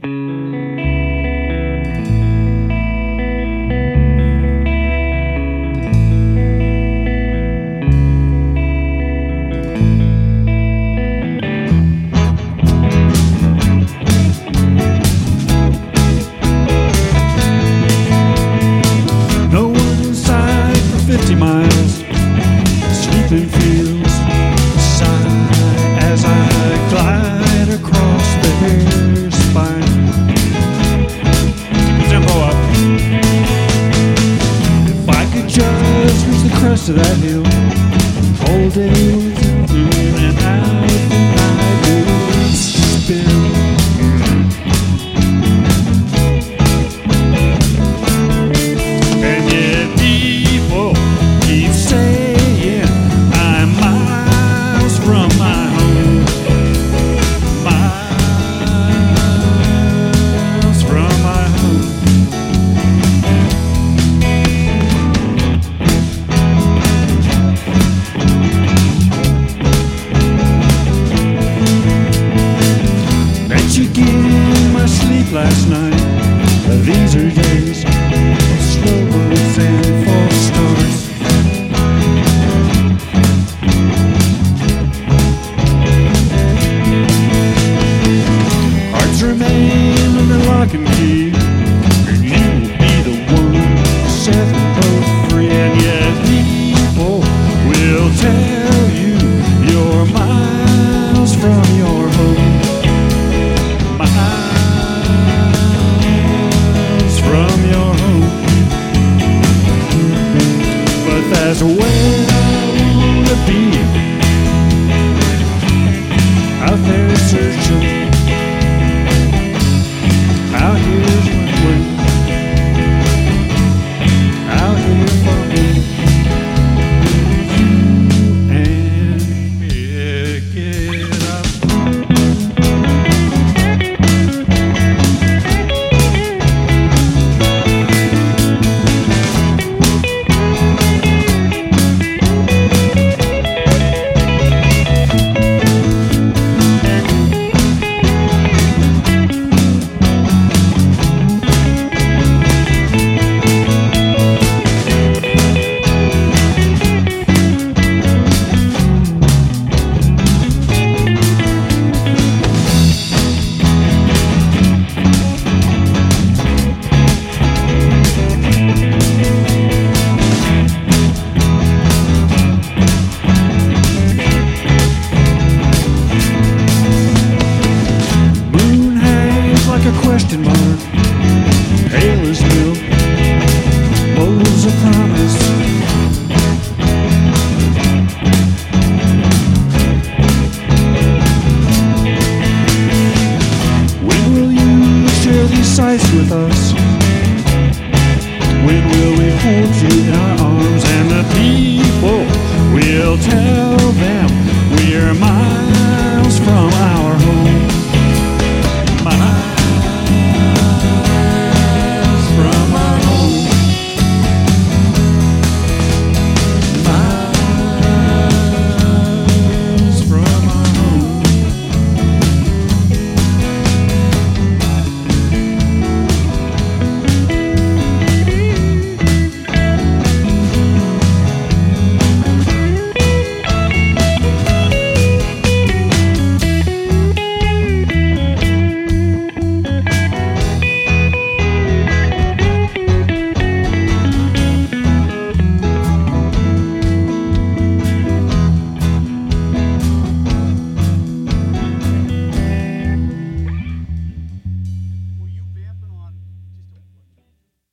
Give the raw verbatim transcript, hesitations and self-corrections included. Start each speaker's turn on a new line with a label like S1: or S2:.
S1: fifty miles, sleeping fields sigh as I glide across their spine. Tempo up. If I could just reach the crest of that hill, whole days in and out the night would spin. Last night, these are days of slow birds and false stars. Hearts remain under lock and key, and you will be the one to set them both free. And yet people will tell you you're miles from your home. That's where I wanna be, out there searching, out here's my way, out here for me, you and pick it up. Question mark, pale as milk, molds a promise. When will you share these sights with us? When will we hold you in our arms? And the people will tell them we're miles from our home.